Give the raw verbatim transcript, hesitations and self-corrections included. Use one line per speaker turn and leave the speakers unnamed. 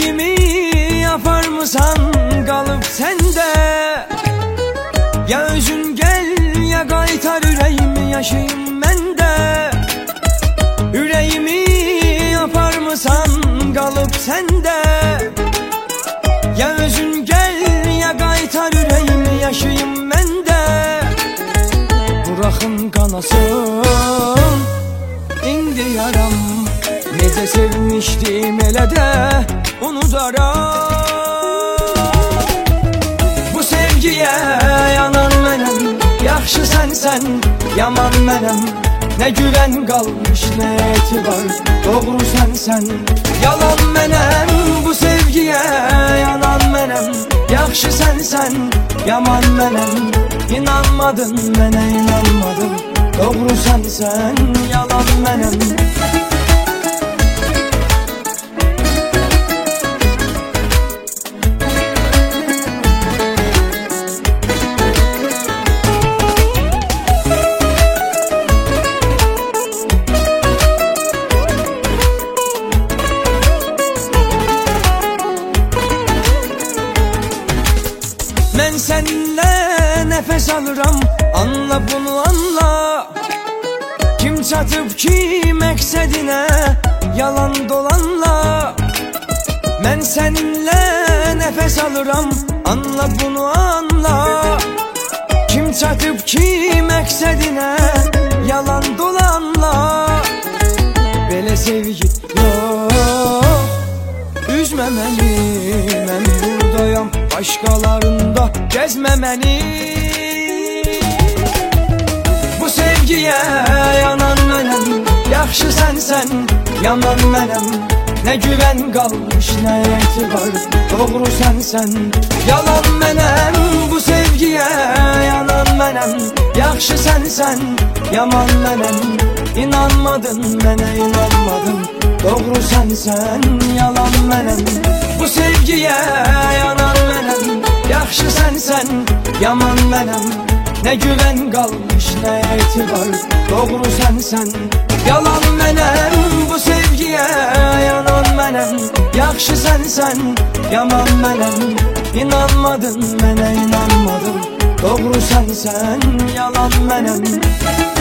Ürəyimi yaparmısan qalıb səndə? Ya özün gəl, ya qaytar ürəyimi, yaşayım məndə. Ürəyimi yaparmısan qalıb səndə? Ya özün gəl, ya qaytar ürəyimi, yaşayım məndə. Buraxın qanasın indi yaram, necə sevmişdim elə də unudaram. Bu sevgiyə yanan mənəm, yaxşı sənsən, yaman mənəm. Nə güvən qalmış, nə etibar, doğru sənsən, yalan mənəm. Bu sevgiyə yanan mənəm, yaxşı sənsən, yaman mənəm. İnanmadın mənə, inanmadın, doğru sənsən, yalan mənəm. Mən səninlə nəfəs alıram, anla bunu anla. Kim çatıb ki məqsədinə, yalan dolanla. Mən səninlə nəfəs alıram, anla bunu anla. Kim çatıb ki məqsədinə, yalan dolanla. Belə sevgi yox, üzmə məni, mən buradayam, başqalarında gəzmə məni. Bu sevgiyə yanan mənəm, yaxşı sənsən, yaman mənəm. Nə güvən qalmış, nə etibar, doğru sənsən, yalan mənəm. Bu sevgiyə yanan mənəm, yaxşı sənsən, yaman mənəm. İnanmadın mənə, inanmadın, doğru sənsən, yalan mənəm. Bu sevgiyə yanan mənəm, yaxşı sənsən, yaman mənəm. Nə güvən qalmış, nə etibar, doğru sənsən, yalan mənəm. Bu sevgiyə yanan mənəm, yaxşı sənsən, yaman mənəm. İnanmadın mənə, inanmadın, doğru sənsən, yalan mənəm.